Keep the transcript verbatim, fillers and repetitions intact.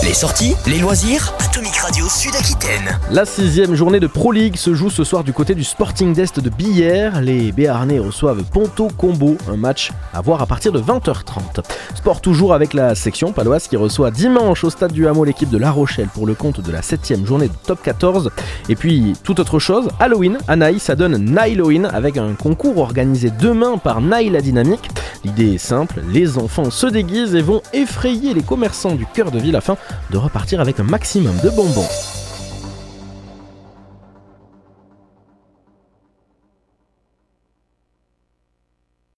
Les sorties, les loisirs, Atomic Radio Sud-Aquitaine. La sixième journée de Pro League se joue ce soir du côté du Sporting d'Est de Billère. Les Béarnais reçoivent Ponto Combo, un match à voir à partir de vingt heures trente. Sport toujours avec la section paloise qui reçoit dimanche au stade du Hameau l'équipe de La Rochelle pour le compte de la septième journée de Top quatorze. Et puis, toute autre chose, Halloween, à Naï, ça donne Naïloween avec un concours organisé demain par Naï la Dynamique. L'idée est simple, les enfants se déguisent et vont effrayer les commerçants du cœur de ville afin de repartir avec un maximum de bonbons.